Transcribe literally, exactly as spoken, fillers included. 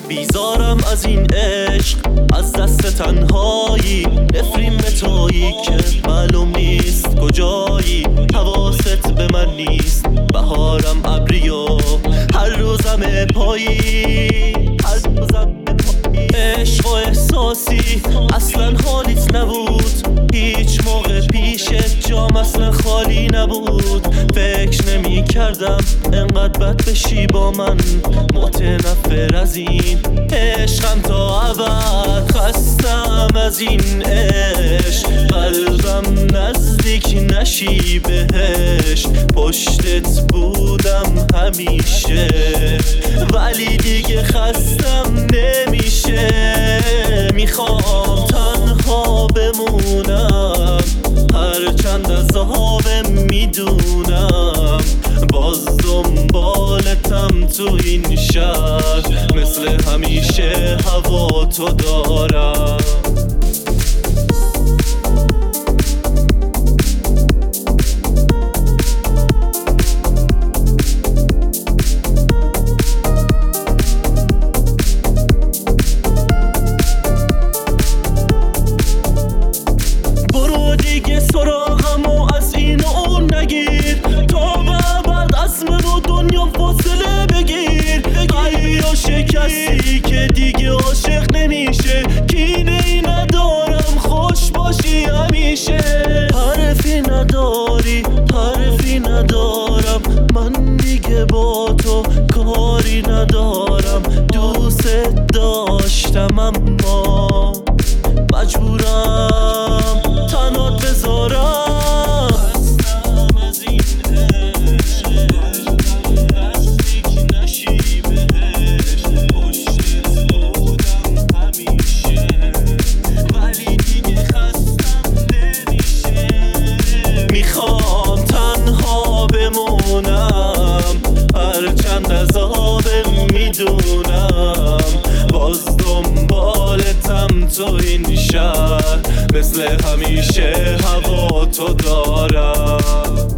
بیزارم از این عشق، از دست تنهایی، نفرین به تویی که معلوم نیست کجایی. حواست به من نیست، بهارم ابری و هر روزم پایی، هر روزم پایی. عشق و احساسی اصلا حالیت نبود، هیچ موقع پیشت جام اصلا خالی نبود. فکر نمی کردم انقدر بد بشی با من، متنفر از این عشقم تا ابد. خستم از این عشق، قلبم نزدیک نشی بهش. پشتت بودم همیشه ولی دیگه خستم نمیشه. میخوام تنها بمونم، هرچند از آبم میدونم. باز دنبالتم تو این شهر، مثل همیشه هوا تو دارم. سراغم و از این و اون نگیر، تا بعد عزم و دنیا فاصله بگیر. قلبیو شکستی که دیگه عاشق نمیشه، کینه ای ندارم خوش باشی همیشه. حرفی نداری حرفی ندارم، من دیگه با تو کاری ندارم. دوست داشتم اما مجبورم تنات بذارم. خستم از این عشق، نزدیک نشی بهش. پشتت بودم همیشه ولی دیگه خستم نمیشه. میخوام تنها بمونم، هرچند از آبم میدونم. باز دنبالتم تو این شهر، مثل همیشه هوا تو دارم.